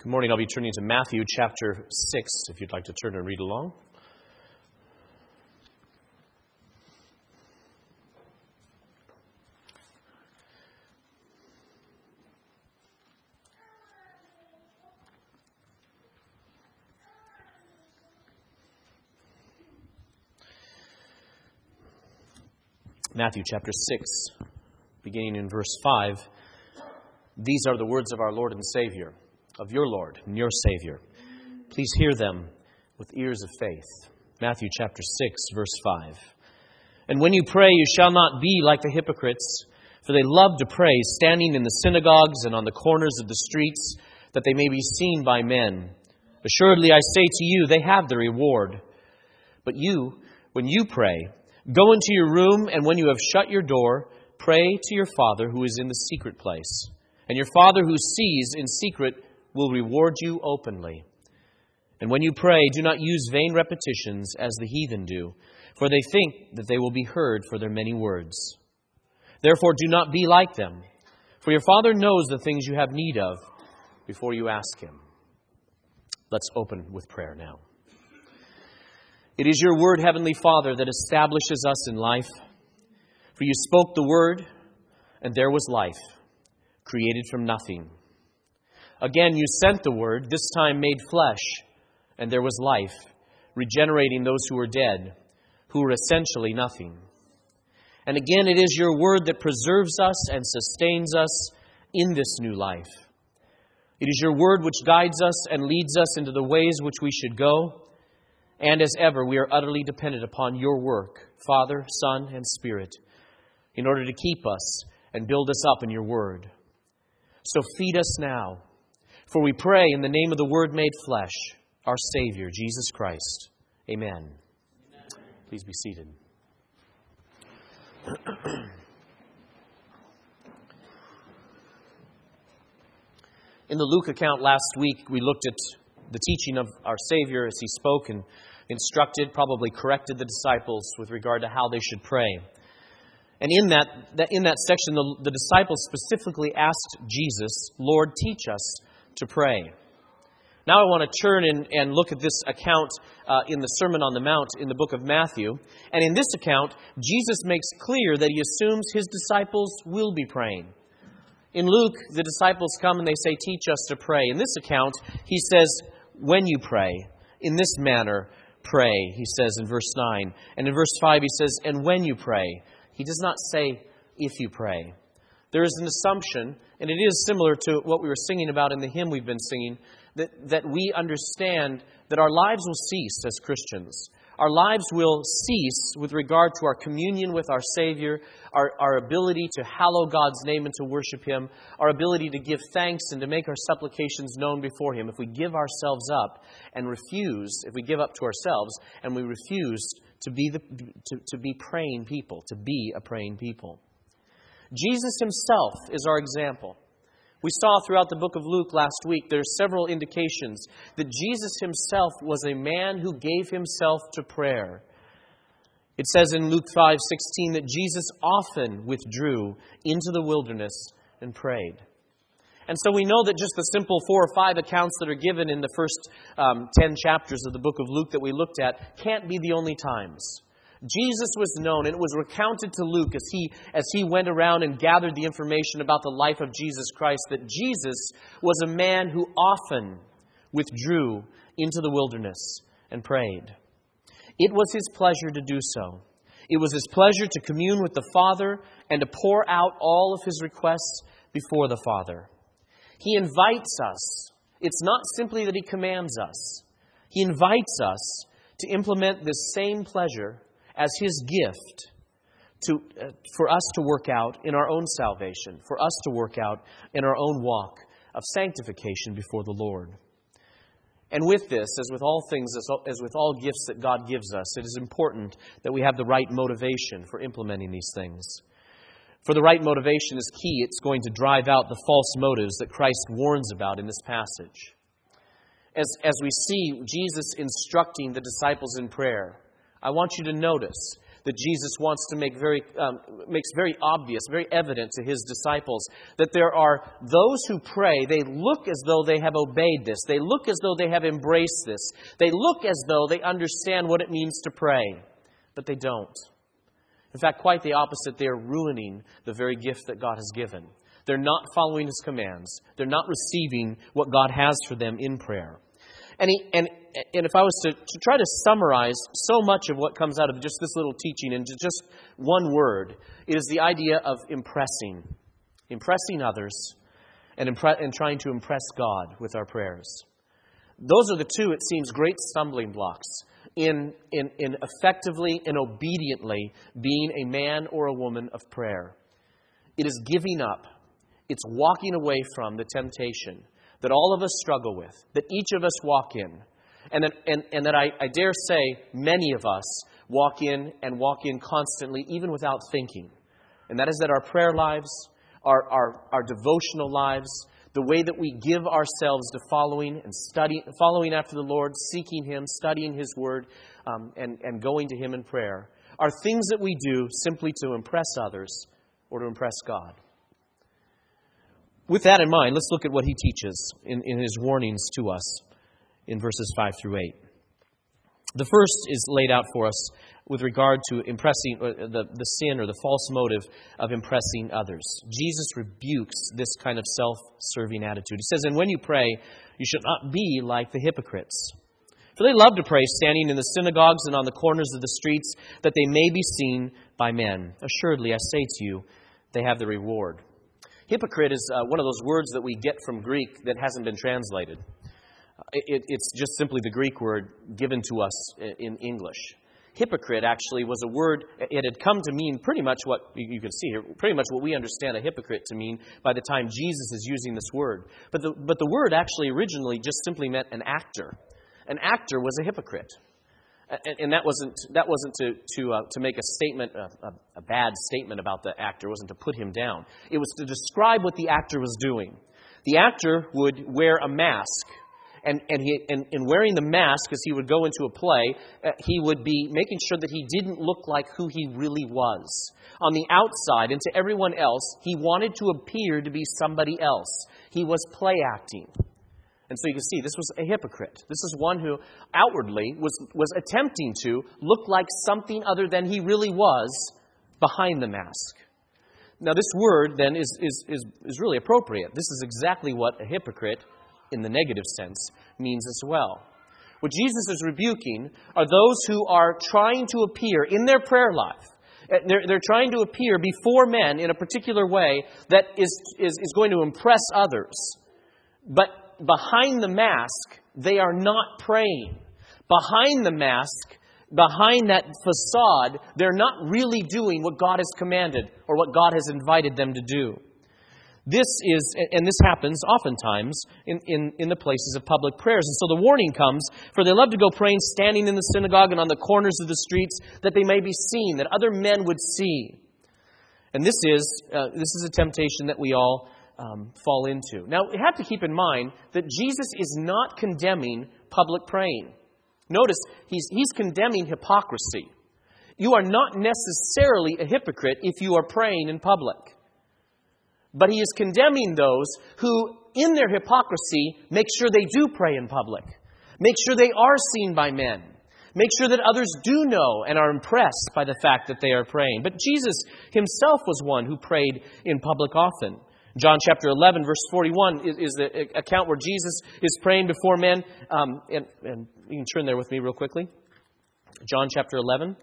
Good morning. I'll be turning to Matthew chapter 6, if you'd like to turn and read along. Matthew chapter 6, beginning in verse 5. These are the words of our Lord and Savior, of your Lord and your Savior. Please hear them with ears of faith. Matthew chapter 6, verse 5. And when you pray, you shall not be like the hypocrites, for they love to pray, standing in the synagogues and on the corners of the streets, that they may be seen by men. Assuredly, I say to you, they have their reward. But you, when you pray, go into your room, and when you have shut your door, pray to your Father who is in the secret place. And your Father who sees in secret will reward you openly. And when you pray, do not use vain repetitions as the heathen do, for they think that they will be heard for their many words. Therefore, do not be like them, for your Father knows the things you have need of before you ask Him. Let's open with prayer now. It is your word, Heavenly Father, that establishes us in life. For you spoke the word, and there was life, created from nothing. Again, you sent the word, this time made flesh, and there was life, regenerating those who were dead, who were essentially nothing. And again, it is your word that preserves us and sustains us in this new life. It is your word which guides us and leads us into the ways which we should go. And as ever, we are utterly dependent upon your work, Father, Son, and Spirit, in order to keep us and build us up in your word. So feed us now, for we pray in the name of the Word made flesh, our Savior, Jesus Christ. Amen. Please be seated. In the Luke account last week, we looked at the teaching of our Savior as He spoke and instructed, probably corrected the disciples with regard to how they should pray. And in that section, the disciples specifically asked Jesus, Lord, teach us to pray. Now I want to turn and look at this account in the Sermon on the Mount in the book of Matthew. And in this account, Jesus makes clear that He assumes His disciples will be praying. In Luke, the disciples come and they say, teach us to pray. In this account, He says, when you pray, in this manner, pray, He says in verse 9. And in verse 5, He says, and when you pray. He does not say, if you pray. There is an assumption, and it is similar to what we were singing about in the hymn we've been singing, that we understand that our lives will cease as Christians. Our lives will cease with regard to our communion with our Savior, our ability to hallow God's name and to worship Him, our ability to give thanks and to make our supplications known before Him. If we give ourselves up and refuse, if we give up to ourselves and we refuse to be praying people, to be a praying people. Jesus Himself is our example. We saw throughout the book of Luke last week, there are several indications that Jesus Himself was a man who gave Himself to prayer. It says in Luke 5:16 that Jesus often withdrew into the wilderness and prayed. And so we know that just the simple 4 or 5 accounts that are given in the first 10 chapters of the book of Luke that we looked at can't be the only times. Jesus was known, and it was recounted to Luke as he went around and gathered the information about the life of Jesus Christ, that Jesus was a man who often withdrew into the wilderness and prayed. It was His pleasure to do so. It was His pleasure to commune with the Father and to pour out all of His requests before the Father. He invites us. It's not simply that He commands us. He invites us to implement this same pleasure as His gift for us to work out in our own salvation, for us to work out in our own walk of sanctification before the Lord. And with this, as with all things, as with all gifts that God gives us, it is important that we have the right motivation for implementing these things. For the right motivation is key. It's going to drive out the false motives that Christ warns about in this passage. As we see Jesus instructing the disciples in prayer, I want you to notice that Jesus wants to makes very obvious, very evident to his disciples, that there are those who pray, they look as though they have obeyed this. They look as though they have embraced this. They look as though they understand what it means to pray, but they don't. In fact, quite the opposite. They are ruining the very gift that God has given. They're not following his commands. They're not receiving what God has for them in prayer. And if I was to try to summarize so much of what comes out of just this little teaching into just one word, it is the idea of impressing others and trying to impress God with our prayers. Those are the two, it seems, great stumbling blocks in effectively and obediently being a man or a woman of prayer. It is giving up. It's walking away from the temptation that all of us struggle with, that each of us walk in, and that I dare say many of us walk in constantly, even without thinking. And that is that our prayer lives, our devotional lives, the way that we give ourselves to following after the Lord, seeking him, studying his word, and going to him in prayer, are things that we do simply to impress others or to impress God. With that in mind, let's look at what he teaches in his warnings to us in verses 5 through 8. The first is laid out for us with regard to impressing the sin or the false motive of impressing others. Jesus rebukes this kind of self-serving attitude. He says, "And when you pray, you should not be like the hypocrites. For they love to pray standing in the synagogues and on the corners of the streets, that they may be seen by men. Assuredly, I say to you, they have the reward." Hypocrite is one of those words that we get from Greek that hasn't been translated. It's just simply the Greek word given to us in English. Hypocrite actually was a word, it had come to mean pretty much what you can see here, pretty much what we understand a hypocrite to mean by the time Jesus is using this word. But the word actually originally just simply meant an actor. An actor was a hypocrite. And that wasn't to make a statement, a bad statement about the actor. It wasn't to put him down. It was to describe what the actor was doing. The actor would wear a mask, and wearing the mask as he would go into a play, he would be making sure that he didn't look like who he really was. On the outside, and to everyone else, he wanted to appear to be somebody else. He was play acting. And so you can see, this was a hypocrite. This is one who outwardly was attempting to look like something other than he really was behind the mask. Now this word then is really appropriate. This is exactly what a hypocrite, in the negative sense, means as well. What Jesus is rebuking are those who are trying to appear in their prayer life. They're trying to appear before men in a particular way that is going to impress others. But behind the mask, they are not praying. Behind the mask, behind that facade, they're not really doing what God has commanded or what God has invited them to do. This happens oftentimes in the places of public prayers. And so the warning comes, for they love to go praying, standing in the synagogue and on the corners of the streets, that they may be seen, that other men would see. And this is a temptation that we all fall into. Now, we have to keep in mind that Jesus is not condemning public praying. Notice, he's condemning hypocrisy. You are not necessarily a hypocrite if you are praying in public. But he is condemning those who, in their hypocrisy, make sure they do pray in public. Make sure they are seen by men. Make sure that others do know and are impressed by the fact that they are praying. But Jesus himself was one who prayed in public often. John chapter 11, verse 41 is the account where Jesus is praying before men. And you can turn there with me real quickly. John chapter 11.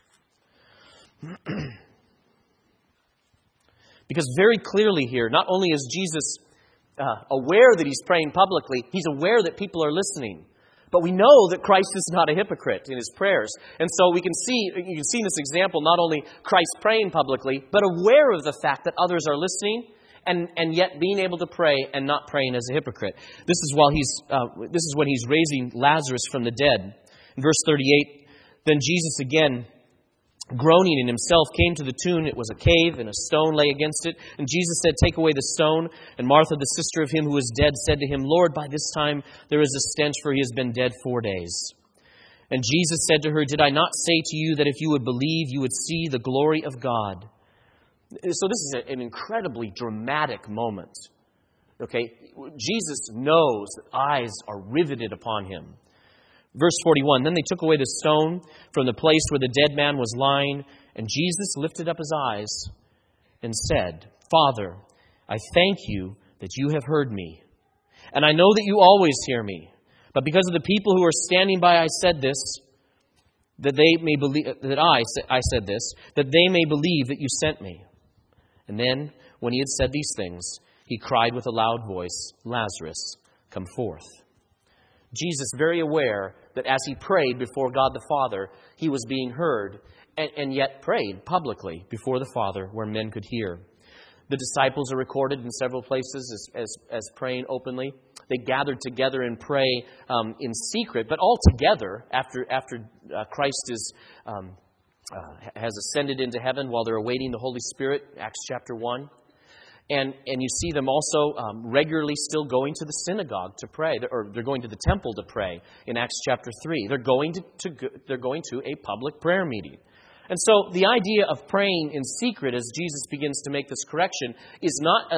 Because very clearly here, not only is Jesus aware that he's praying publicly, he's aware that people are listening. But we know that Christ is not a hypocrite in his prayers. And so you can see in this example not only Christ praying publicly, but aware of the fact that others are listening, and yet being able to pray and not praying as a hypocrite. This is when he's raising Lazarus from the dead. In verse 38, then Jesus again, groaning in himself, came to the tomb. It was a cave, and a stone lay against it. And Jesus said, "Take away the stone." And Martha, the sister of him who was dead, said to him, "Lord, by this time there is a stench, for he has been dead 4 days." And Jesus said to her, "Did I not say to you that if you would believe, you would see the glory of God?" So this is an incredibly dramatic moment. Okay, Jesus knows that eyes are riveted upon him. Verse 41, "Then they took away the stone from the place where the dead man was lying, and Jesus lifted up his eyes and said, 'Father, I thank you that you have heard me. And I know that you always hear me. But because of the people who are standing by, I said this, that they may believe I said this, that they may believe that you sent me.' And then, when he had said these things, he cried with a loud voice, 'Lazarus, come forth.'" Jesus, very aware that as he prayed before God the Father, he was being heard, and yet prayed publicly before the Father where men could hear. The disciples are recorded in several places as praying openly. They gathered together and pray in secret, but all together after Christ has ascended into heaven while they're awaiting the Holy Spirit, Acts chapter 1. And you see them also regularly still going to the synagogue to pray, or they're going to the temple to pray in Acts chapter 3. They're going to a public prayer meeting. And so the idea of praying in secret as Jesus begins to make this correction is not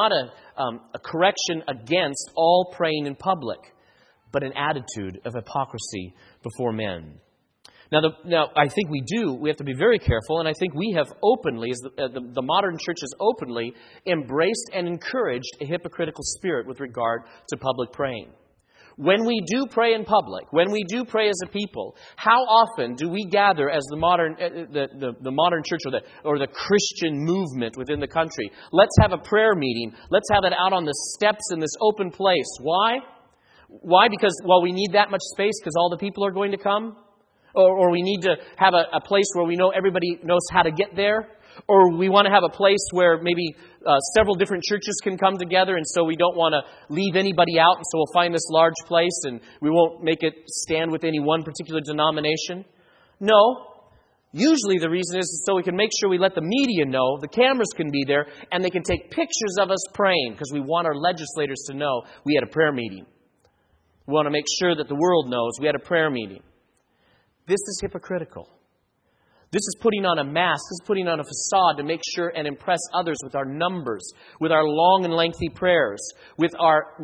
a correction against all praying in public, but an attitude of hypocrisy before men. Now, I think we have to be very careful, and I think we have openly, as the modern church has openly embraced and encouraged a hypocritical spirit with regard to public praying. When we do pray in public, when we do pray as a people, how often do we gather as the modern church or the Christian movement within the country? Let's have a prayer meeting. Let's have it out on the steps in this open place. Why? Why? Because, we need that much space because all the people are going to come? Or we need to have a place where we know everybody knows how to get there? Or we want to have a place where maybe several different churches can come together, and so we don't want to leave anybody out, and so we'll find this large place and we won't make it stand with any one particular denomination? No. Usually the reason is so we can make sure we let the media know, the cameras can be there, and they can take pictures of us praying because we want our legislators to know we had a prayer meeting. We want to make sure that the world knows we had a prayer meeting. This is hypocritical. This is putting on a mask. This is putting on a facade to make sure and impress others with our numbers, with our long and lengthy prayers, with our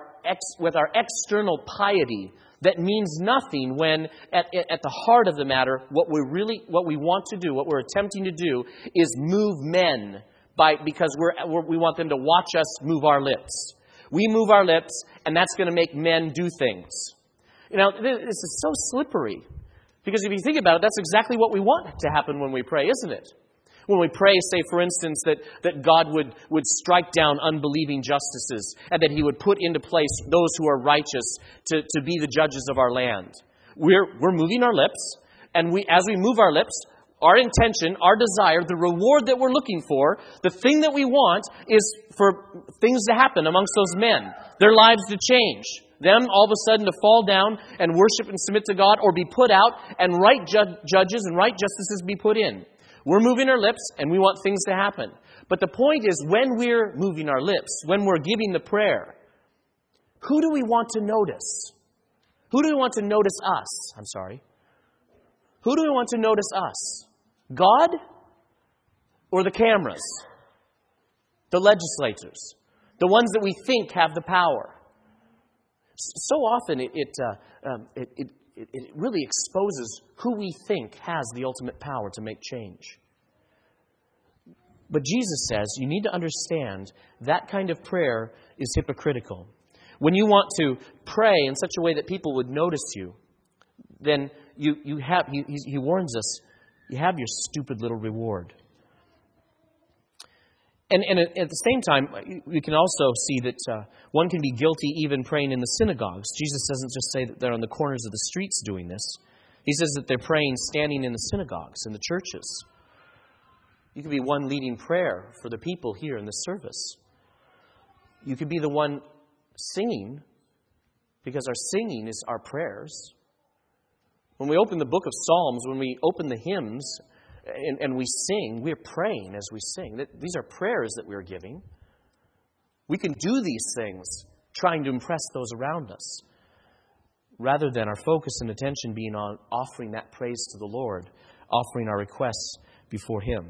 external piety that means nothing when at the heart of the matter, what we want to do, what we're attempting to do, is move men because we want them to watch us move our lips. We move our lips, and that's going to make men do things. This is so slippery. Because if you think about it, that's exactly what we want to happen when we pray, isn't it? When we pray, say, for instance, that God would strike down unbelieving justices and that He would put into place those who are righteous to be the judges of our land. We're moving our lips, and as we move our lips, our intention, our desire, the reward that we're looking for, the thing that we want is for things to happen amongst those men, their lives to change. Them all of a sudden to fall down and worship and submit to God, or be put out and right judges and right justices be put in. We're moving our lips and we want things to happen. But the point is, when we're moving our lips, when we're giving the prayer, who do we want to notice? Who do we want to notice us? Who do we want to notice us? God or the cameras? The legislators? The ones that we think have the power? So often it really exposes who we think has the ultimate power to make change. But Jesus says you need to understand that kind of prayer is hypocritical. When you want to pray in such a way that people would notice you, then he warns us, you have your stupid little reward. And at the same time, we can also see that one can be guilty even praying in the synagogues. Jesus doesn't just say that they're on the corners of the streets doing this. He says that they're praying standing in the synagogues, in the churches. You could be one leading prayer for the people here in the service. You could be the one singing, because our singing is our prayers. When we open the book of Psalms, when we open the hymns, and we sing, we're praying as we sing. These are prayers that we're giving. We can do these things trying to impress those around us. rather than our focus and attention being on offering that praise to the Lord, offering our requests before Him.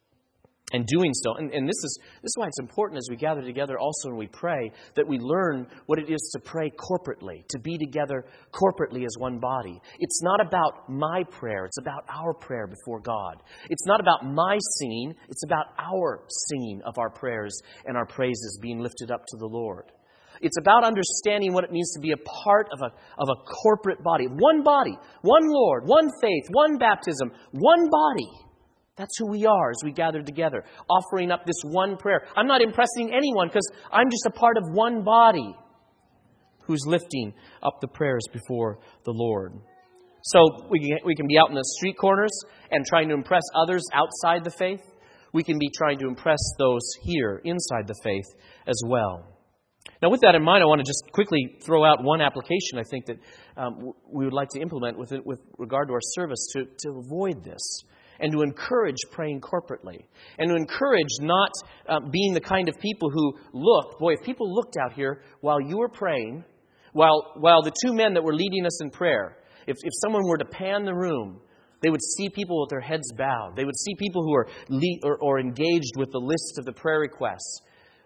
And doing so, and this is why it's important as we gather together also when we pray, that we learn what it is to pray corporately, to be together corporately as one body. It's not about my prayer, it's about our prayer before God. It's not about my singing, it's about our singing of our prayers and our praises being lifted up to the Lord. It's about understanding what it means to be a part of a corporate body, one Lord, one faith, one baptism, one body. That's who we are as we gather together, offering up this one prayer. I'm not impressing anyone because I'm just a part of one body who's lifting up the prayers before the Lord. So we can be out in the street corners and trying to impress others outside the faith. We can be trying to impress those here inside the faith as well. Now, with that in mind, I want to just quickly throw out one application I think that we would like to implement with regard to our service to avoid this. And to encourage praying corporately. And to encourage not being the kind of people who look. Boy, if people looked out here while you were praying, while the two men that were leading us in prayer, if someone were to pan the room, they would see people with their heads bowed. They would see people who are or engaged with the list of the prayer requests.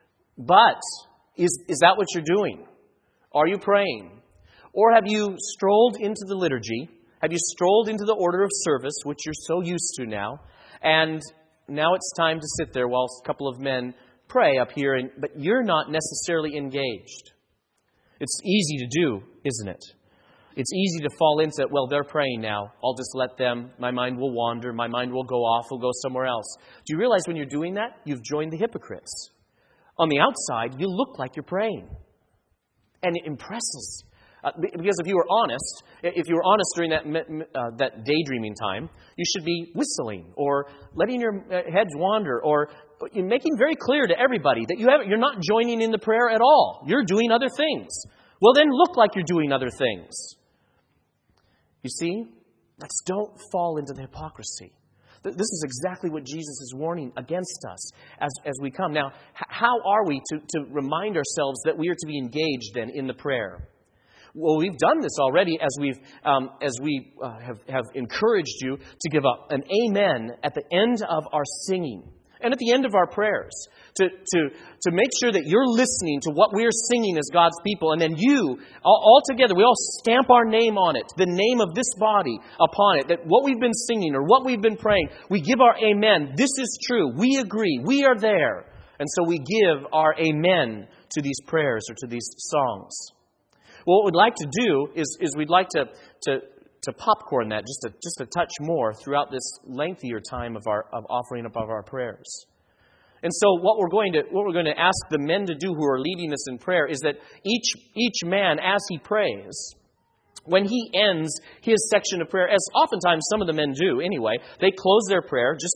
But is that what you're doing? Are you praying? Or have you strolled into the liturgy? Have you strolled into the order of service, which you're so used to now, and now it's time to sit there while a couple of men pray up here, but you're not necessarily engaged? It's easy to do, isn't it? It's easy to fall into, well, they're praying now. I'll just let them. My mind will wander. My mind will go off. Will go somewhere else. Do you realize when you're doing that, you've joined the hypocrites? On the outside, you look like you're praying. And it impresses. Because if you were honest during that daydreaming time, you should be whistling or letting your heads wander or making very clear to everybody that you're not joining in the prayer at all. You're doing other things. Well, then look like you're doing other things. You see, don't fall into the hypocrisy. This is exactly what Jesus is warning against us as we come. Now, how are we to remind ourselves that we are to be engaged then in the prayer? Well, we've done this already as we have encouraged you to give up an amen at the end of our singing and at the end of our prayers to make sure that you're listening to what we're singing as God's people, and then you all together we all stamp our name on it, the name of this body upon it, that what we've been singing or what we've been praying, we give our amen. This is true. We agree. We are there, and so we give our amen to these prayers or to these songs. Well, what we'd like to do is we'd like to popcorn that just a touch more throughout this lengthier time of offering up of our prayers. And so what we're going to ask the men to do who are leading us in prayer is that each man, as he prays, when he ends his section of prayer, as oftentimes some of the men do anyway, they close their prayer just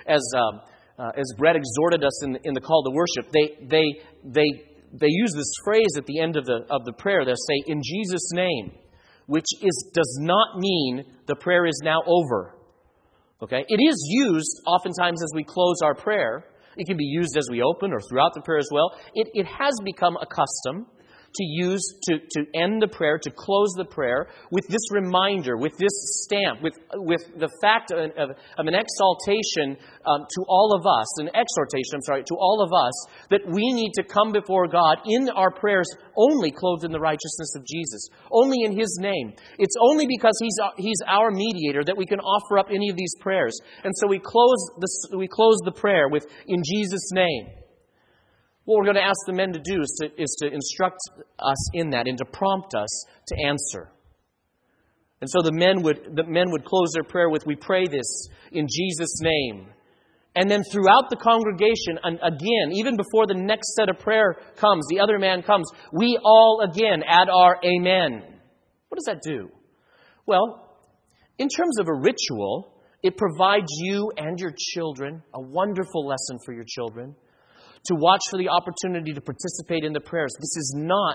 as Brett exhorted us in the call to worship. They use this phrase at the end of the prayer. They'll say, "In Jesus' name," which does not mean the prayer is now over. Okay? It is used oftentimes as we close our prayer. It can be used as we open or throughout the prayer as well. It has become a custom to use to end the prayer, to close the prayer with this reminder, with this stamp, with the fact of an exaltation to all of us, to all of us, that we need to come before God in our prayers only clothed in the righteousness of Jesus, only in His name. It's only because He's our mediator that we can offer up any of these prayers. And so we close the prayer with, "In Jesus' name." What we're going to ask the men to do is to instruct us in that and to prompt us to answer. And so the men would close their prayer with, "We pray this in Jesus' name." And then throughout the congregation, and again, even before the next set of prayer comes, the other man comes, we all again add our amen. What does that do? Well, in terms of a ritual, it provides you and your children a wonderful lesson for your children, to watch for the opportunity to participate in the prayers. This is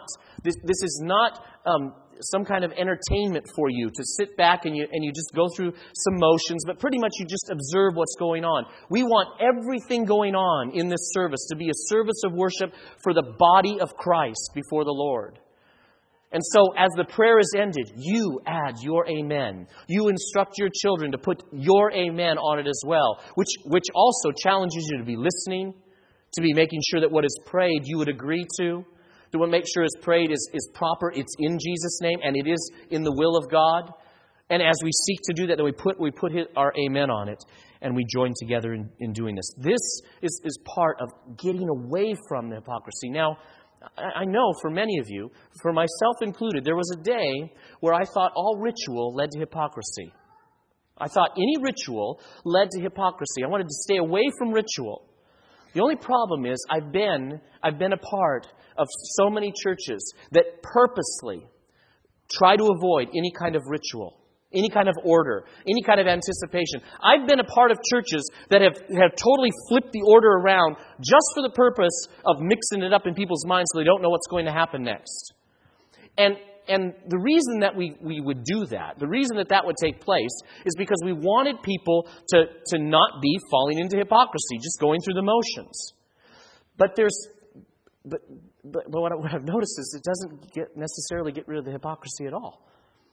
not some kind of entertainment for you to sit back and you just go through some motions, but pretty much you just observe what's going on. We want everything going on in this service to be a service of worship for the body of Christ before the Lord. And so as the prayer is ended, you add your amen. You instruct your children to put your amen on it as well, which also challenges you to be listening, to be making sure that what is prayed you would agree to make sure is prayed is proper, it's in Jesus' name, and it is in the will of God. And as we seek to do that, then we put our amen on it, and we join together in doing this. This is part of getting away from the hypocrisy. Now, I know for many of you, for myself included, there was a day where I thought all ritual led to hypocrisy. I thought any ritual led to hypocrisy. I wanted to stay away from ritual. The only problem is I've been a part of so many churches that purposely try to avoid any kind of ritual, any kind of order, any kind of anticipation. I've been a part of churches that have totally flipped the order around just for the purpose of mixing it up in people's minds so they don't know what's going to happen next. And the reason that we would do that, the reason that would take place, is because we wanted people to not be falling into hypocrisy, just going through the motions. But what I've noticed is it doesn't necessarily get rid of the hypocrisy at all.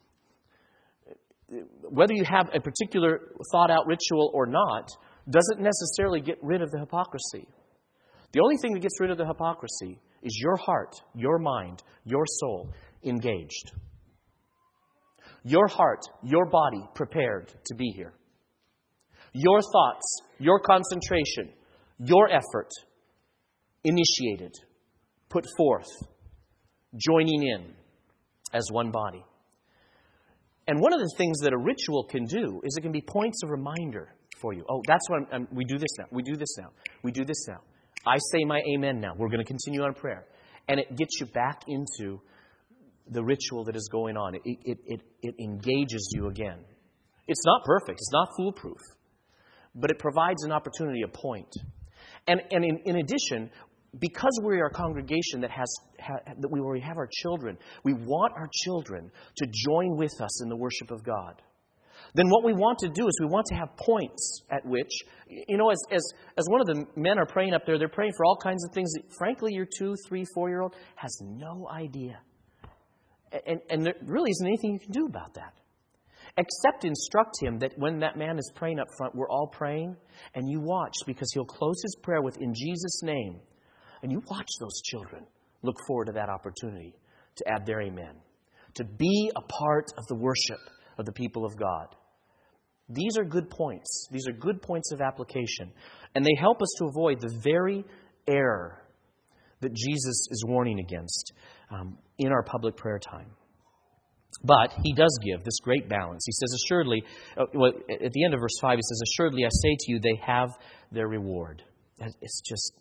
Whether you have a particular thought-out ritual or not, doesn't necessarily get rid of the hypocrisy. The only thing that gets rid of the hypocrisy is your heart, your mind, your soul engaged. Your heart, your body prepared to be here. Your thoughts, your concentration, your effort initiated, put forth, joining in as one body. And one of the things that a ritual can do is it can be points of reminder for you. Oh, that's what we do this now. We do this now. We do this now. I say my amen now. We're going to continue on prayer. And it gets you back into the ritual that is going on. It engages you again. It's not perfect. It's not foolproof. But it provides an opportunity, a point. And in addition, because we are a congregation that we already have our children, we want our children to join with us in the worship of God. Then what we want to do is we want to have points at which, as one of the men are praying up there, they're praying for all kinds of things that, frankly, your 2, 3, 4-year-old has no idea. And there really isn't anything you can do about that. Except instruct him that when that man is praying up front, we're all praying, and you watch, because he'll close his prayer with, "In Jesus' name." And you watch those children look forward to that opportunity to add their amen, to be a part of the worship of the people of God. These are good points. These are good points of application. And they help us to avoid the very error that Jesus is warning against in our public prayer time. But he does give this great balance. He says, assuredly, at the end of verse 5, he says, "Assuredly, I say to you, they have their reward." It's just...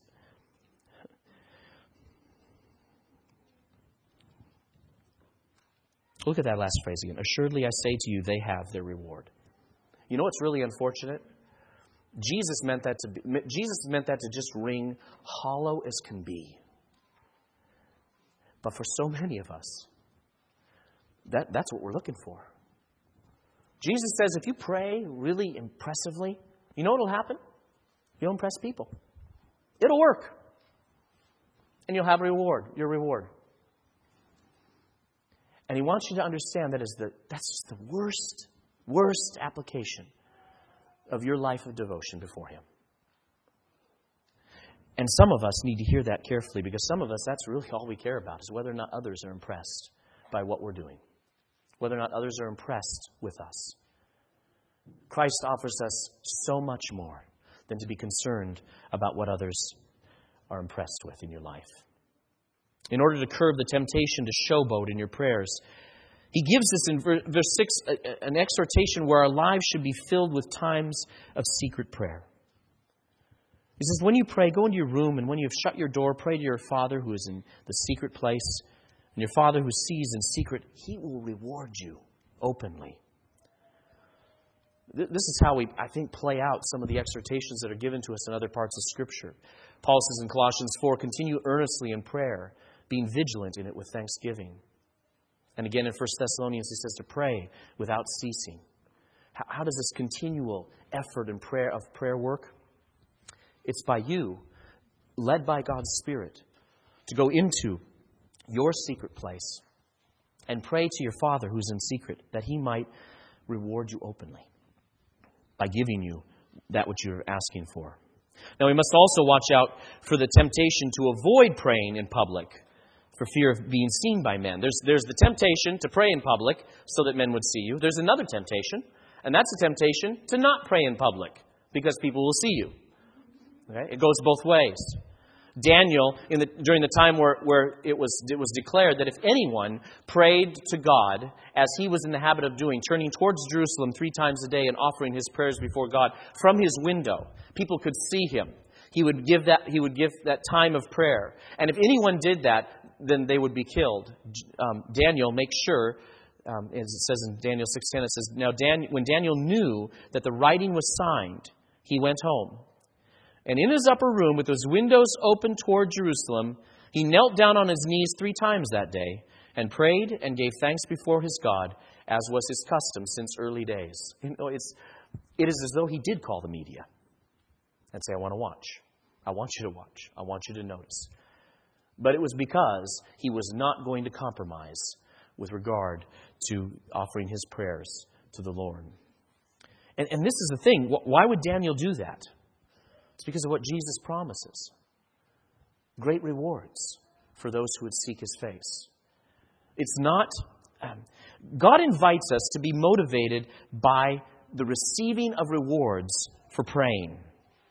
Look at that last phrase again. "Assuredly, I say to you, they have their reward." You know what's really unfortunate? Jesus meant that to just ring hollow as can be. But for so many of us, that's what we're looking for. Jesus says if you pray really impressively, you know what will happen? You'll impress people. It'll work. And you'll have your reward. And he wants you to understand that's just the worst application of your life of devotion before him. And some of us need to hear that carefully, because some of us, that's really all we care about, is whether or not others are impressed by what we're doing. Whether or not others are impressed with us. Christ offers us so much more than to be concerned about what others are impressed with in your life. In order to curb the temptation to showboat in your prayers, he gives us in verse 6 an exhortation where our lives should be filled with times of secret prayer. He says, when you pray, go into your room, and when you have shut your door, pray to your Father who is in the secret place. And your Father who sees in secret, he will reward you openly. This is how we, I think, play out some of the exhortations that are given to us in other parts of Scripture. Paul says in Colossians 4, continue earnestly in prayer, being vigilant in it with thanksgiving. And again in 1 Thessalonians, he says to pray without ceasing. How does this continual effort and prayer work? It's by you, led by God's Spirit, to go into your secret place and pray to your Father who's in secret, that He might reward you openly by giving you that which you're asking for. Now, we must also watch out for the temptation to avoid praying in public for fear of being seen by men. There's the temptation to pray in public so that men would see you. There's another temptation, and that's the temptation to not pray in public because people will see you. Okay? It goes both ways. Daniel, during the time where it was declared that if anyone prayed to God, as he was in the habit of doing, turning towards Jerusalem 3 times a day and offering his prayers before God from his window, people could see him. He would give that time of prayer. And if anyone did that, then they would be killed. Daniel makes sure, as it says in Daniel 6:10, it says, "Now when Daniel knew that the writing was signed, he went home. And in his upper room, with his windows open toward Jerusalem, he knelt down on his knees 3 times that day and prayed and gave thanks before his God, as was his custom since early days." You know, it is as though he did call the media and say, "I want to watch. I want you to watch. I want you to notice." But it was because he was not going to compromise with regard to offering his prayers to the Lord. And this is the thing. Why would Daniel do that? It's because of what Jesus promises. Great rewards for those who would seek His face. It's not... God invites us to be motivated by the receiving of rewards for praying.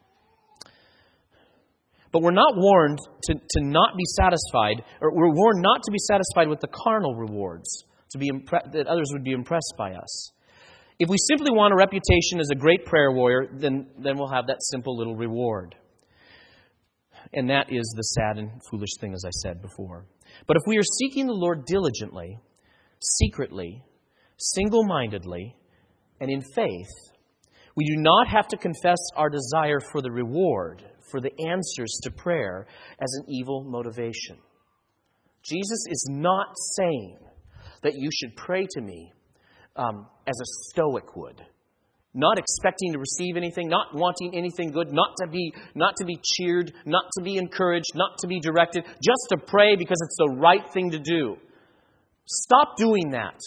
But we're not warned to not be satisfied, or we're warned not to be satisfied with the carnal rewards, that others would be impressed by us. If we simply want a reputation as a great prayer warrior, then we'll have that simple little reward. And that is the sad and foolish thing, as I said before. But if we are seeking the Lord diligently, secretly, single-mindedly, and in faith, we do not have to confess our desire for the reward, for the answers to prayer, as an evil motivation. Jesus is not saying that you should pray to me as a stoic would, not expecting to receive anything, not wanting anything good, not to be cheered, not to be encouraged, not to be directed, just to pray because it's the right thing to do. Stop doing that.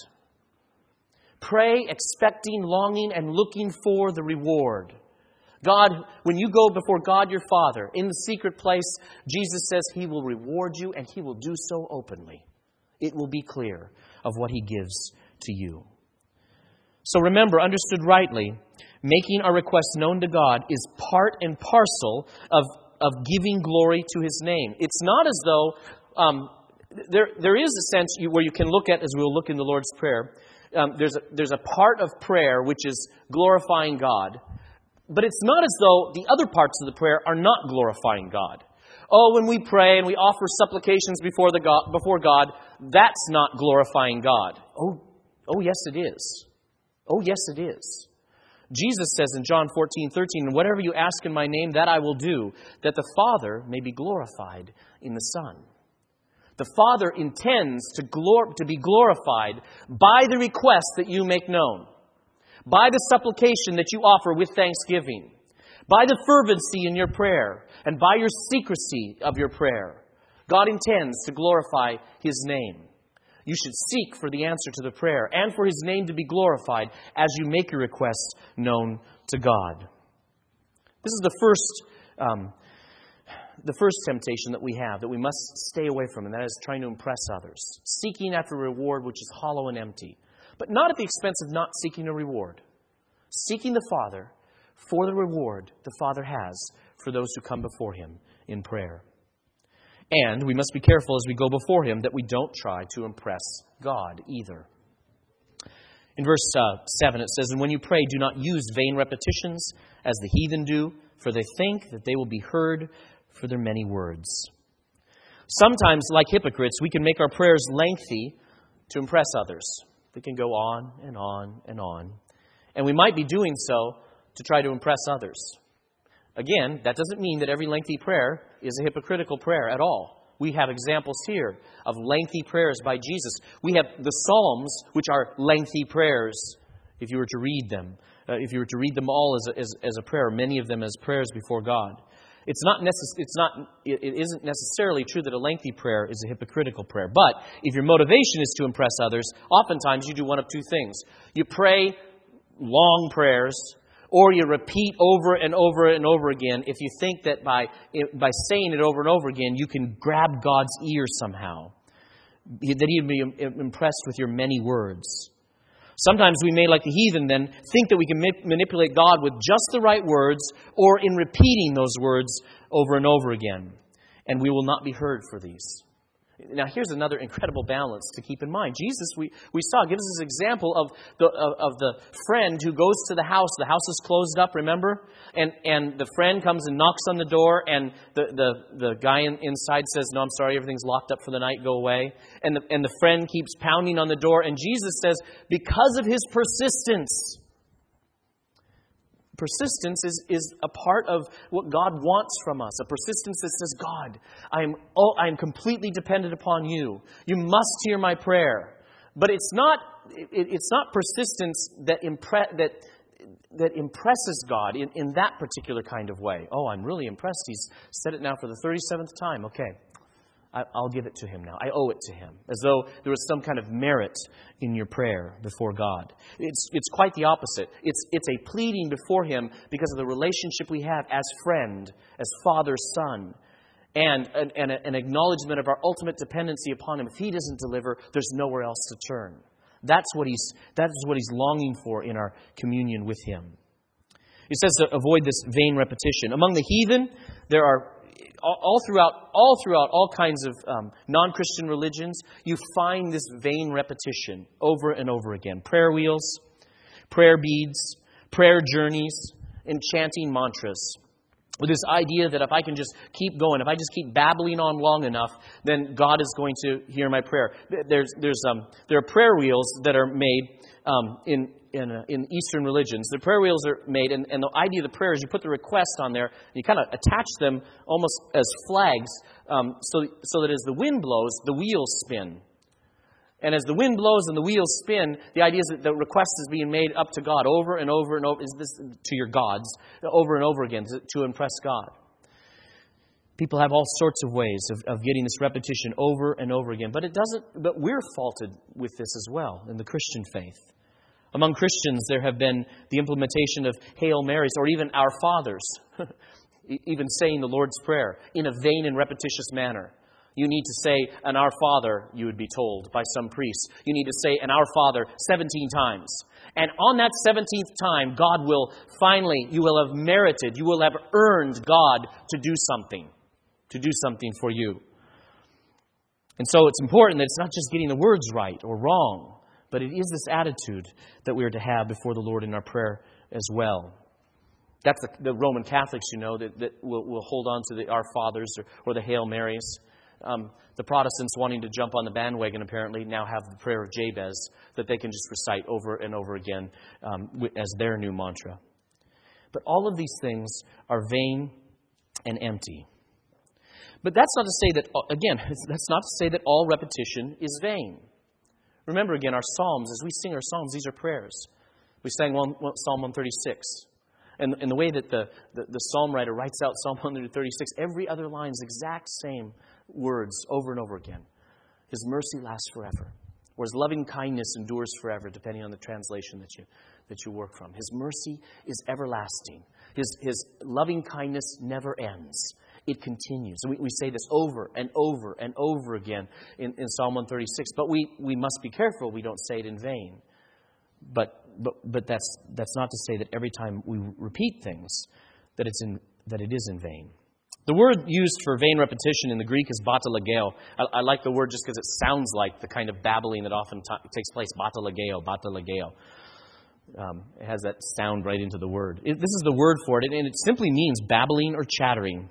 Pray expecting, longing, and looking for the reward. God, when you go before God your Father in the secret place, Jesus says He will reward you, and He will do so openly. It will be clear of what He gives to you. So remember, understood rightly, making our requests known to God is part and parcel of giving glory to His name. It's not as though there is a sense where you can look at, as we'll look in the Lord's Prayer, there's a part of prayer which is glorifying God. But it's not as though the other parts of the prayer are not glorifying God. Oh, when we pray and we offer supplications before God, that's not glorifying God. Oh, yes, it is. Oh, yes, it is. Jesus says in John 14:13, "And whatever you ask in my name, that I will do, that the Father may be glorified in the Son." The Father intends to be glorified by the request that you make known, by the supplication that you offer with thanksgiving, by the fervency in your prayer, and by your secrecy of your prayer. God intends to glorify His name. You should seek for the answer to the prayer and for His name to be glorified as you make your request known to God. This is the first temptation that we have, that we must stay away from, and that is trying to impress others. Seeking after a reward which is hollow and empty. But not at the expense of not seeking a reward. Seeking the Father for the reward the Father has for those who come before Him in prayer. And we must be careful as we go before Him that we don't try to impress God either. In verse 7 it says, "And when you pray, do not use vain repetitions as the heathen do, for they think that they will be heard for their many words." Sometimes, like hypocrites, we can make our prayers lengthy to impress others. We can go on and on and on. And we might be doing so to try to impress others. Again, that doesn't mean that every lengthy prayer is a hypocritical prayer at all. We have examples here of lengthy prayers by Jesus. We have the Psalms, which are lengthy prayers, if you were to read them. If you were to read them all as a prayer, many of them as prayers before God. It isn't necessarily true that a lengthy prayer is a hypocritical prayer. But if your motivation is to impress others, oftentimes you do one of two things. You pray long prayers, or you repeat over and over and over again if you think that by saying it over and over again, you can grab God's ear somehow, that He'd be impressed with your many words. Sometimes we may, like the heathen then, think that we can manipulate God with just the right words or in repeating those words over and over again. And we will not be heard for these. Now, here's another incredible balance to keep in mind. Jesus, we saw, gives us an example of the friend who goes to the house. The house is closed up, remember? And the friend comes and knocks on the door, and the guy inside says, "No, I'm sorry, everything's locked up for the night, go away." And the friend keeps pounding on the door, and Jesus says, because of his persistence, persistence is a part of what God wants from us. A persistence that says, God, I am completely dependent upon you. You must hear my prayer. But it's not persistence that impresses God in that particular kind of way. Oh, I'm really impressed. He's said it now for the 37th time. Okay, I'll give it to Him now. I owe it to Him. As though there was some kind of merit in your prayer before God. It's quite the opposite. It's a pleading before Him because of the relationship we have as friend, as father, son, and an acknowledgement of our ultimate dependency upon Him. If He doesn't deliver, there's nowhere else to turn. That is what He's longing for in our communion with Him. He says to avoid this vain repetition. Among the heathen, there are all throughout all kinds of non-Christian religions, you find this vain repetition over and over again. Prayer wheels, prayer beads, prayer journeys, and chanting mantras. With this idea that if I can just keep going, if I just keep babbling on long enough, then God is going to hear my prayer. There are prayer wheels that are made in Eastern religions. The prayer wheels are made, and the idea of the prayer is you put the request on there, and you kind of attach them almost as flags, so that as the wind blows, the wheels spin. And as the wind blows and the wheels spin, the idea is that the request is being made up to God over and over and over, to your gods, over and over again to impress God. People have all sorts of ways of getting this repetition over and over again. But we're faulted with this as well in the Christian faith. Among Christians, there have been the implementation of Hail Marys, or even Our Fathers, even saying the Lord's Prayer in a vain and repetitious manner. You need to say an Our Father, you would be told by some priests. You need to say an Our Father 17 times. And on that 17th time, God will finally, you will have merited, you will have earned God to do something for you. And so it's important that it's not just getting the words right or wrong, but it is this attitude that we are to have before the Lord in our prayer as well. That's the Roman Catholics, that will hold on to the Our Fathers or the Hail Marys. The Protestants wanting to jump on the bandwagon apparently now have the prayer of Jabez that they can just recite over and over again as their new mantra. But all of these things are vain and empty. But that's not to say that all repetition is vain. Remember again, our Psalms, as we sing our Psalms, these are prayers. We sang Psalm 136. And the way that the psalm writer writes out Psalm 136, every other line is exact same words over and over again. His mercy lasts forever. Or His loving kindness endures forever, depending on the translation that you work from. His mercy is everlasting. His loving kindness never ends. It continues. And we say this over and over and over again in Psalm 136. But we must be careful we don't say it in vain. But that's not to say that every time we repeat things that it is in vain. The word used for vain repetition in the Greek is batalageo. I like the word just because it sounds like the kind of babbling that often takes place. Batalageo. It has that sound right into the word. This is the word for it, and it simply means babbling or chattering.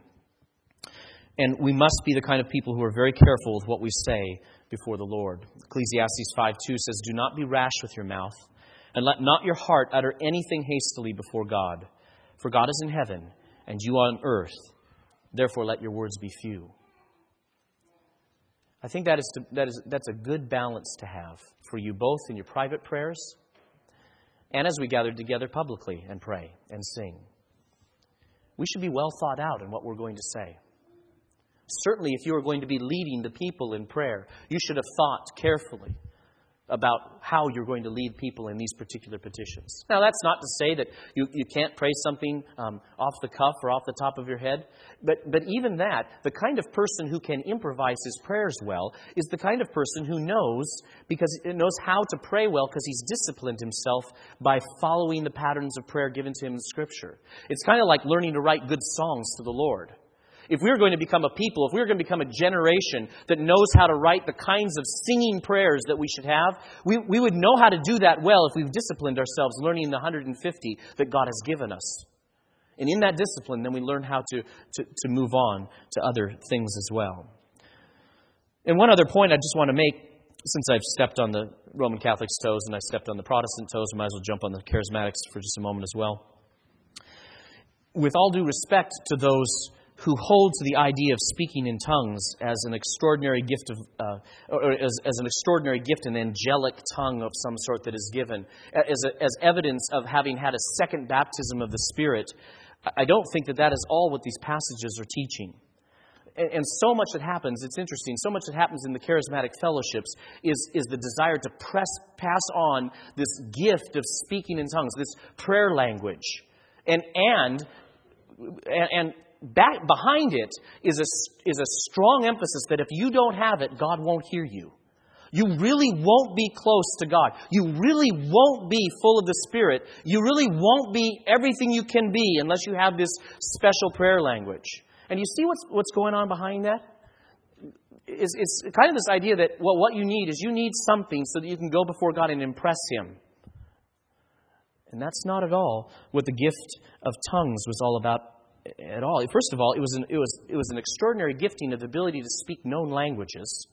And we must be the kind of people who are very careful with what we say before the Lord. Ecclesiastes 5:2 says, "Do not be rash with your mouth, and let not your heart utter anything hastily before God. For God is in heaven, and you on earth. Therefore let your words be few." I think that's a good balance to have for you both in your private prayers and as we gather together publicly and pray and sing. we should be well thought out in what we're going to say. Certainly, if you are going to be leading the people in prayer, you should have thought carefully about how you're going to lead people in these particular petitions. Now, that's not to say that you can't pray something off the cuff or off the top of your head. But even that, the kind of person who can improvise his prayers well is the kind of person who knows how to pray well because he's disciplined himself by following the patterns of prayer given to him in Scripture. It's kind of like learning to write good songs to the Lord. If we're going to become a people, if we're going to become a generation that knows how to write the kinds of singing prayers that we should have, we would know how to do that well if we've disciplined ourselves learning the 150 that God has given us. And in that discipline, then we learn how to move on to other things as well. And one other point I just want to make, since I've stepped on the Roman Catholic's toes and I stepped on the Protestant toes, I might as well jump on the Charismatics for just a moment as well. With all due respect to those who hold to the idea of speaking in tongues as an extraordinary gift as an extraordinary gift, an angelic tongue of some sort that is given, as evidence of having had a second baptism of the Spirit, I don't think that is all what these passages are teaching. And so much that happens, it's interesting, so much that happens in the charismatic fellowships is the desire to pass on this gift of speaking in tongues, this prayer language. And back behind it is a strong emphasis that if you don't have it, God won't hear you. You really won't be close to God. You really won't be full of the Spirit. You really won't be everything you can be unless you have this special prayer language. And you see what's going on behind that? It's kind of this idea that, well, what you need is you need something so that you can go before God and impress Him. And that's not at all what the gift of tongues was all about at all. First of all, it was an extraordinary gifting of the ability to speak known languages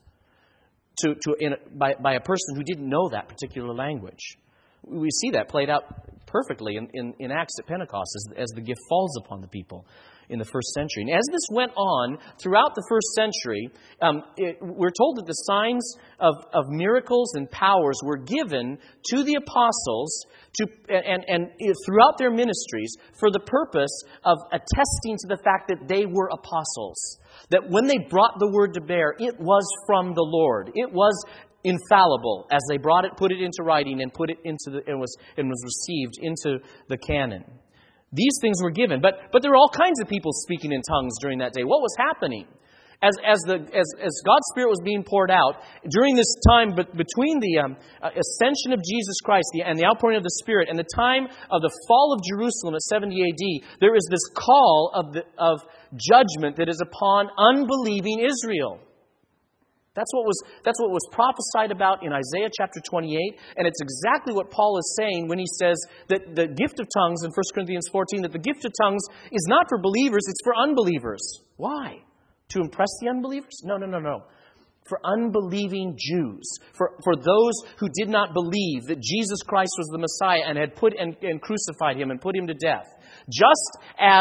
by a person who didn't know that particular language. We see that played out perfectly in Acts at Pentecost as the gift falls upon the people in the first century. And as this went on throughout the first century, we're told that the signs of miracles and powers were given to the apostles and throughout their ministries for the purpose of attesting to the fact that they were apostles. That when they brought the word to bear, it was from the Lord. It was infallible as they brought it, put it into writing, and put it into and was received into the canon. These things were given, but there were all kinds of people speaking in tongues during that day. What was happening? As God's Spirit was being poured out during this time, but between the ascension of Jesus Christ and the outpouring of the Spirit and the time of the fall of Jerusalem at 70 AD, there is this call of judgment that is upon unbelieving Israel. That's what was prophesied about in Isaiah chapter 28, and it's exactly what Paul is saying when he says that the gift of tongues in 1 Corinthians 14, that the gift of tongues is not for believers, it's for unbelievers. Why? To impress the unbelievers? No. For unbelieving Jews, for those who did not believe that Jesus Christ was the Messiah and had put and crucified Him and put Him to death. Just as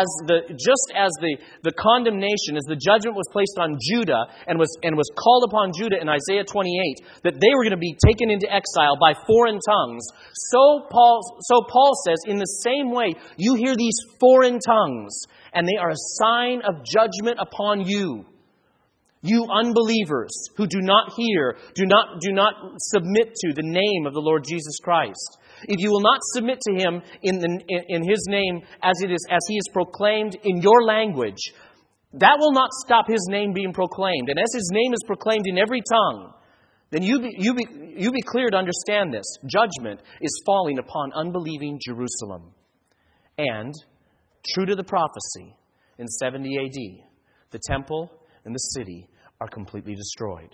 the condemnation, as the judgment was placed on Judah and was called upon Judah in Isaiah 28, that they were going to be taken into exile by foreign tongues, so Paul says, in the same way, you hear these foreign tongues, and they are a sign of judgment upon you. You unbelievers who do not hear, do not submit to the name of the Lord Jesus Christ. If you will not submit to Him in His name as He is proclaimed in your language, that will not stop His name being proclaimed. And as His name is proclaimed in every tongue, then you be clear to understand this. Judgment is falling upon unbelieving Jerusalem. And, true to the prophecy, in 70 AD, the temple and the city are completely destroyed.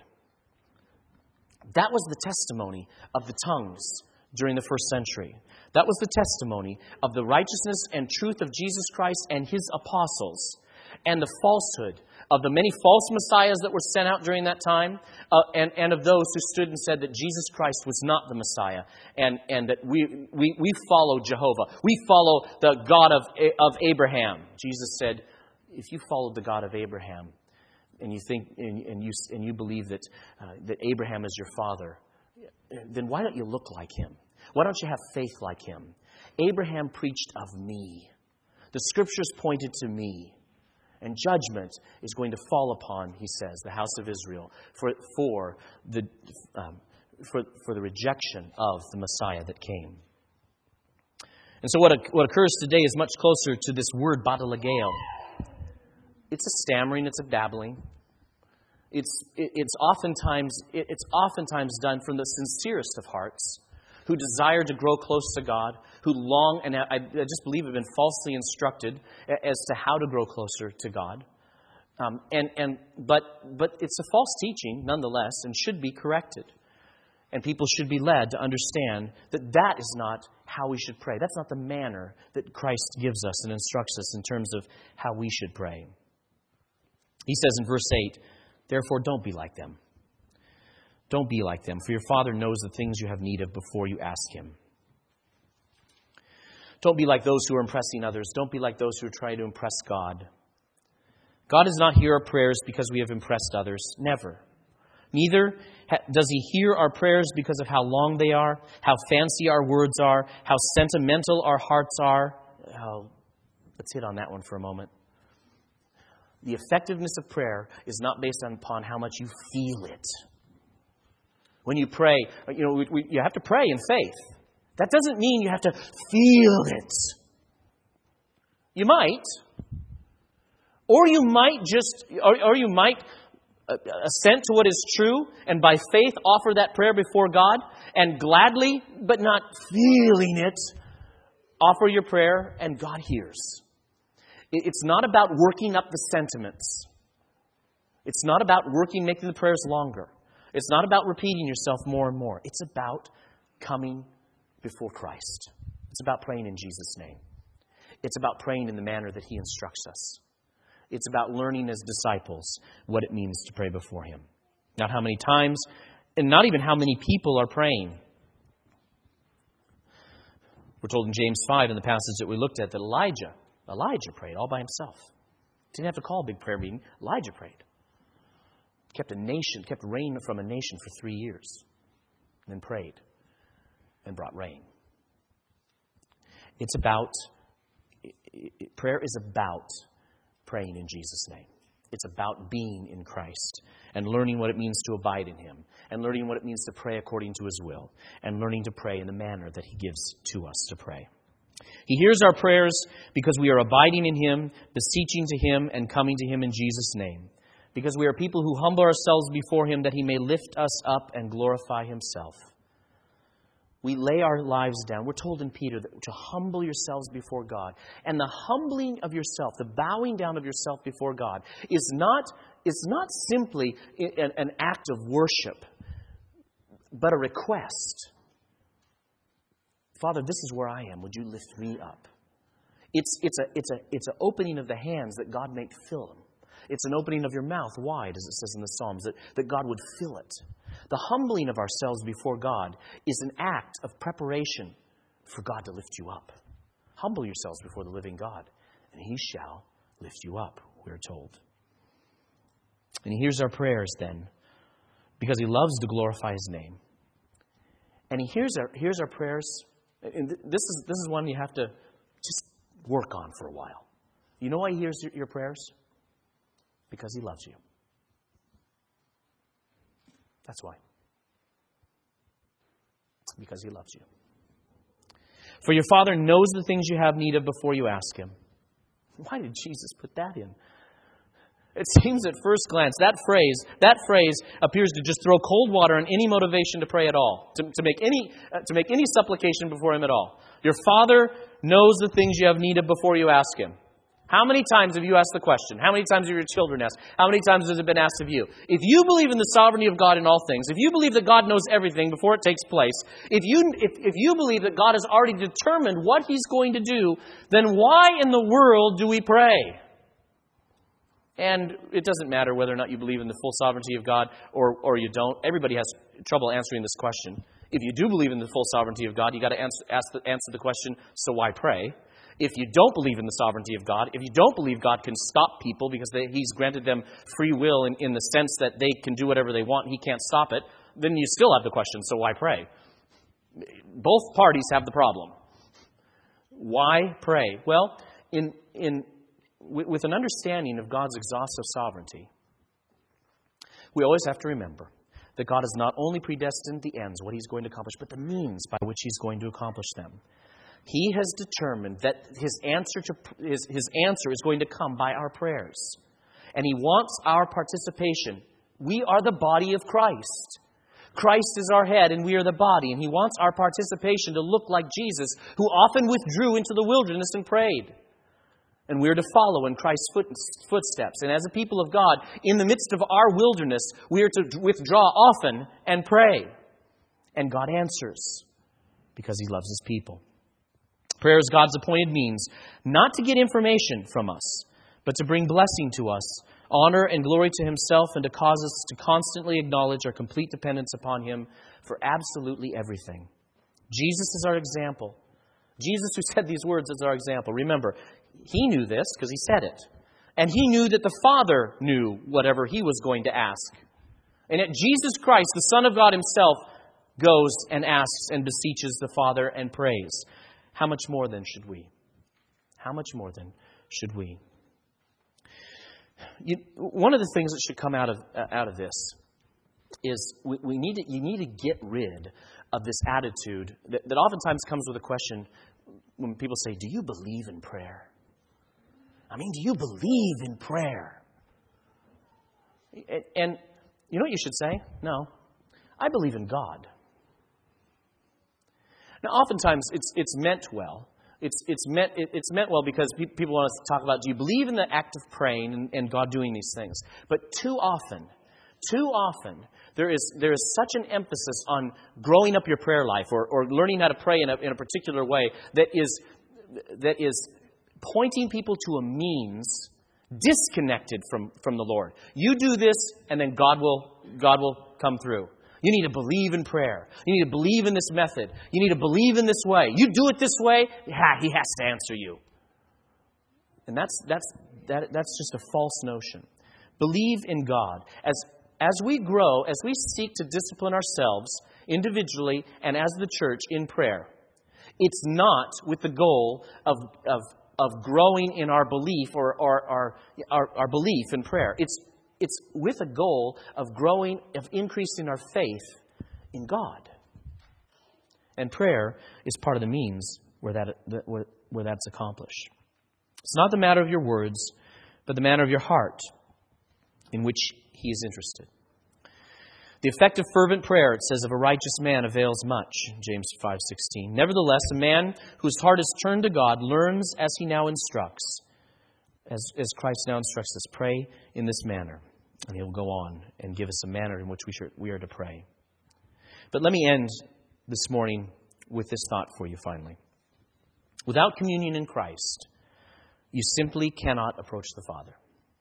That was the testimony of the tongues during the first century. That was the testimony of the righteousness and truth of Jesus Christ and His apostles, and the falsehood of the many false messiahs that were sent out during that time, and of those who stood and said that Jesus Christ was not the Messiah, and that we follow Jehovah. We follow the God of Abraham. Jesus said, if you followed the God of Abraham, and you think and you believe that Abraham is your father, then why don't you look like him? Why don't you have faith like him? Abraham preached of me. The Scriptures pointed to me. And judgment is going to fall upon, he says, the house of Israel for the rejection of the Messiah that came. And so what occurs today is much closer to this word batalageo. It's a stammering, it's a babbling. It's oftentimes done from the sincerest of hearts, who desire to grow close to God, who long, and I just believe have been falsely instructed as to how to grow closer to God. But it's a false teaching nonetheless, and should be corrected. And people should be led to understand that is not how we should pray. That's not the manner that Christ gives us and instructs us in terms of how we should pray. He says in verse 8, "Therefore don't be like them. Don't be like them, for your Father knows the things you have need of before you ask Him." Don't be like those who are impressing others. Don't be like those who are trying to impress God. God does not hear our prayers because we have impressed others. Never. Neither does He hear our prayers because of how long they are, how fancy our words are, how sentimental our hearts are. Let's hit on that one for a moment. The effectiveness of prayer is not based upon how much you feel it. When you pray, you have to pray in faith. That doesn't mean you have to feel it. You might. Or you might assent to what is true and by faith offer that prayer before God and gladly, but not feeling it, offer your prayer and God hears. It's not about working up the sentiments. It's not about making the prayers longer. It's not about repeating yourself more and more. It's about coming before Christ. It's about praying in Jesus' name. It's about praying in the manner that He instructs us. It's about learning as disciples what it means to pray before Him. Not how many times, and not even how many people are praying. We're told in James 5, in the passage that we looked at, that Elijah prayed all by himself. Didn't have to call a big prayer meeting. Elijah prayed. Kept rain from a nation for 3 years. And then prayed and brought rain. Prayer is about praying in Jesus' name. It's about being in Christ and learning what it means to abide in Him and learning what it means to pray according to His will and learning to pray in the manner that He gives to us to pray. He hears our prayers because we are abiding in Him, beseeching to Him, and coming to Him in Jesus' name. Because we are people who humble ourselves before Him that He may lift us up and glorify Himself. We lay our lives down. We're told in Peter to humble yourselves before God. And the humbling of yourself, the bowing down of yourself before God, is not simply an act of worship, but a request. Father, this is where I am. Would you lift me up? It's an opening of the hands that God may fill them. It's an opening of your mouth wide, as it says in the Psalms, that God would fill it. The humbling of ourselves before God is an act of preparation for God to lift you up. Humble yourselves before the living God, and He shall lift you up, we're told. And He hears our prayers then, because He loves to glorify His name. And He hears our prayers. And this is one you have to just work on for a while. You know why He hears your prayers? Because He loves you. That's why. Because He loves you. For your Father knows the things you have need of before you ask Him. Why did Jesus put that in? It seems at first glance, that phrase appears to just throw cold water on any motivation to pray at all, to make any supplication before Him at all. Your Father knows the things you have need of before you ask Him. How many times have you asked the question? How many times have your children asked? How many times has it been asked of you? If you believe in the sovereignty of God in all things, if you believe that God knows everything before it takes place, if you believe that God has already determined what He's going to do, then why in the world do we pray? And it doesn't matter whether or not you believe in the full sovereignty of God or you don't. Everybody has trouble answering this question. If you do believe in the full sovereignty of God, you got to answer the question, so why pray? If you don't believe in the sovereignty of God, if you don't believe God can stop people because He's granted them free will in the sense that they can do whatever they want and He can't stop it, then you still have the question, so why pray? Both parties have the problem. Why pray? Well, in with an understanding of God's exhaustive sovereignty, we always have to remember that God has not only predestined the ends, what He's going to accomplish, but the means by which He's going to accomplish them. He has determined that His answer is going to come by our prayers. And He wants our participation. We are the body of Christ. Christ is our head and we are the body. And He wants our participation to look like Jesus, who often withdrew into the wilderness and prayed. And we are to follow in Christ's footsteps. And as a people of God, in the midst of our wilderness, we are to withdraw often and pray. And God answers because He loves His people. Prayer is God's appointed means, not to get information from us, but to bring blessing to us, honor and glory to Himself, and to cause us to constantly acknowledge our complete dependence upon Him for absolutely everything. Jesus is our example. Jesus, who said these words, is our example. Remember, He knew this because He said it. And He knew that the Father knew whatever He was going to ask. And yet Jesus Christ, the Son of God Himself, goes and asks and beseeches the Father and prays. How much more then should we? How much more then should we? One of the things that should come out of this is you need to get rid of this attitude that oftentimes comes with a question when people say, do you believe in prayer? I mean, do you believe in prayer? And you know what you should say? No, I believe in God. Now, oftentimes it's meant well. It's meant well because people want us to talk about, do you believe in the act of praying and God doing these things? But too often, there is such an emphasis on growing up your prayer life or learning how to pray in a particular way that is pointing people to a means disconnected from the Lord. You do this, and then God will come through. You need to believe in prayer. You need to believe in this method. You need to believe in this way. You do it this way, He has to answer you. And that's just a false notion. Believe in God. As we grow, as we seek to discipline ourselves individually and as the church in prayer, it's not with the goal of growing in our belief or our belief in prayer. It's with a goal of increasing our faith in God. And prayer is part of the means where that's accomplished. It's not the matter of your words, but the matter of your heart in which He is interested. The effective fervent prayer, it says, of a righteous man avails much, James 5:16. Nevertheless, a man whose heart is turned to God learns as he now instructs, as Christ now instructs us, pray in this manner. And He'll go on and give us a manner in which we are to pray. But let me end this morning with this thought for you finally. Without communion in Christ, you simply cannot approach the Father.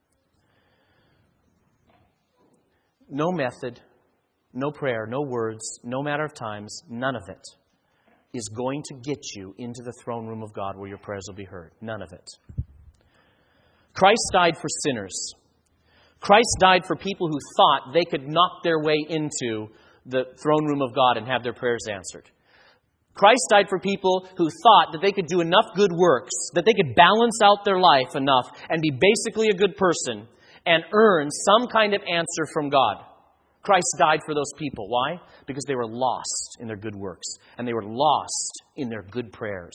No method, no prayer, no words, no matter of times, none of it is going to get you into the throne room of God where your prayers will be heard. None of it. Christ died for sinners. Christ died for people who thought they could knock their way into the throne room of God and have their prayers answered. Christ died for people who thought that they could do enough good works, that they could balance out their life enough and be basically a good person and earn some kind of answer from God. Christ died for those people. Why? Because they were lost in their good works and they were lost in their good prayers.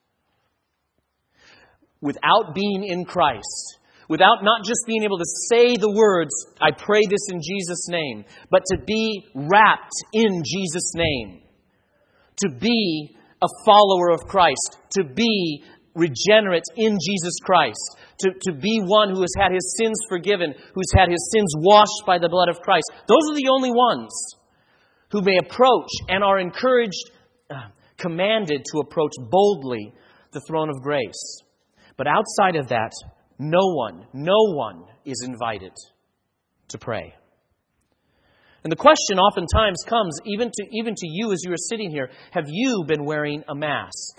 Without being in Christ, without not just being able to say the words, I pray this in Jesus' name, but to be wrapped in Jesus' name, to be a follower of Christ, to be regenerate in Jesus Christ, to be one who has had his sins forgiven, who's had his sins washed by the blood of Christ. Those are the only ones who may approach and are encouraged, commanded to approach boldly the throne of grace. But outside of that, no one is invited to pray. And the question oftentimes comes, even to you as you are sitting here, have you been wearing a mask?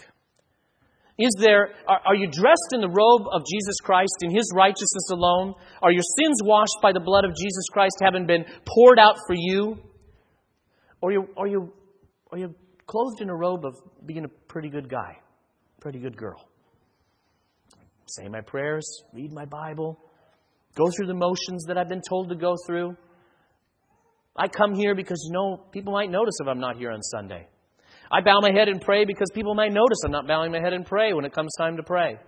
Are you dressed in the robe of Jesus Christ, in His righteousness alone? Are your sins washed by the blood of Jesus Christ, having been poured out for you? Or are you clothed in a robe of being a pretty good guy, pretty good girl? say my prayers, read my Bible, go through the motions that I've been told to go through. I come here because, people might notice if I'm not here on Sunday. I bow my head and pray because people might notice I'm not bowing my head and pray when it comes time to pray.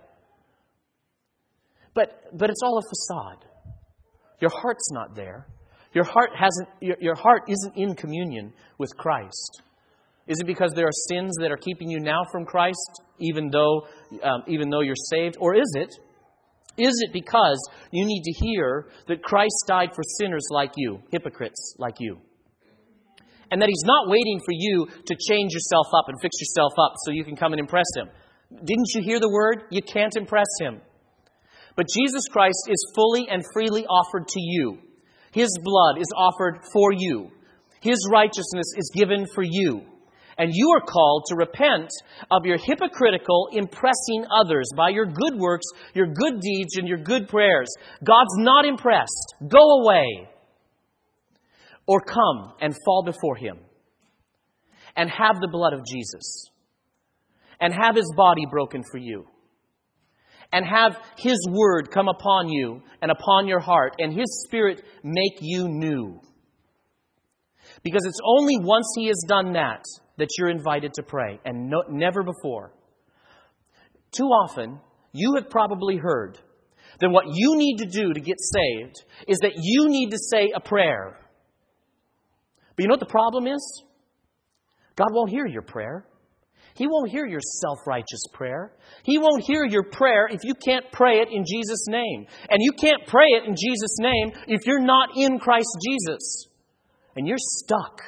But it's all a facade. Your heart's not there. Your heart isn't in communion with Christ. Is it because there are sins that are keeping you now from Christ, even though you're saved? Or is it because you need to hear that Christ died for sinners like you, hypocrites like you? And that He's not waiting for you to change yourself up and fix yourself up so you can come and impress Him. Didn't you hear the word? You can't impress Him. But Jesus Christ is fully and freely offered to you. His blood is offered for you. His righteousness is given for you. And you are called to repent of your hypocritical impressing others by your good works, your good deeds, and your good prayers. God's not impressed. Go away. Or come and fall before Him. And have the blood of Jesus. And have His body broken for you. And have His word come upon you and upon your heart. And His Spirit make you new. Because it's only once He has done that you're invited to pray, and never before. Too often, you have probably heard that what you need to do to get saved is that you need to say a prayer. But you know what the problem is? God won't hear your prayer. He won't hear your self-righteous prayer. He won't hear your prayer if you can't pray it in Jesus' name. And you can't pray it in Jesus' name if you're not in Christ Jesus. And you're stuck.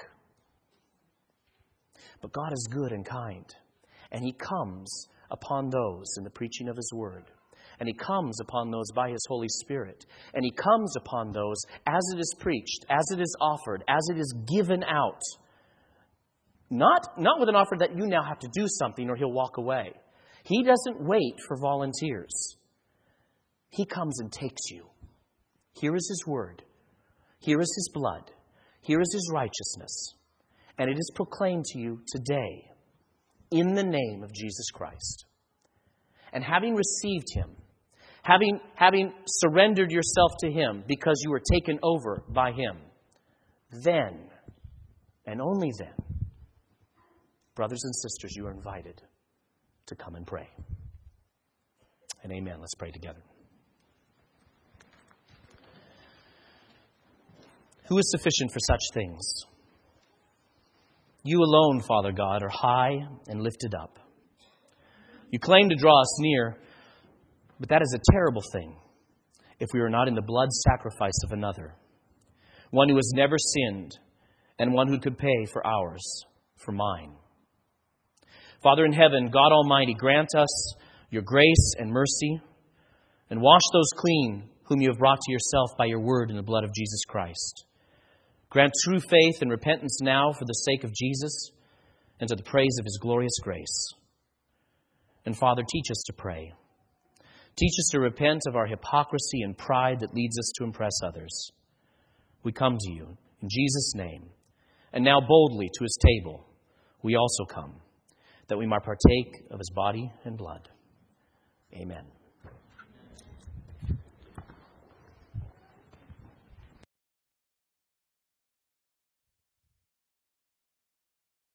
But God is good and kind. And He comes upon those in the preaching of His Word. And He comes upon those by His Holy Spirit. And He comes upon those as it is preached, as it is offered, as it is given out. Not with an offer that you now have to do something or He'll walk away. He doesn't wait for volunteers. He comes and takes you. Here is His Word. Here is His blood. Here is His righteousness. And it is proclaimed to you today in the name of Jesus Christ. And having received Him, having surrendered yourself to Him because you were taken over by Him, then, and only then, brothers and sisters, you are invited to come and pray. And amen. Let's pray together. Who is sufficient for such things? You alone, Father God, are high and lifted up. You claim to draw us near, but that is a terrible thing if we are not in the blood sacrifice of another, one who has never sinned and one who could pay for ours, for mine. Father in heaven, God Almighty, grant us your grace and mercy and wash those clean whom you have brought to yourself by your word and the blood of Jesus Christ. Grant true faith and repentance now for the sake of Jesus and to the praise of His glorious grace. And Father, teach us to pray. Teach us to repent of our hypocrisy and pride that leads us to impress others. We come to you in Jesus' name. And now boldly to His table we also come, that we might partake of His body and blood. Amen.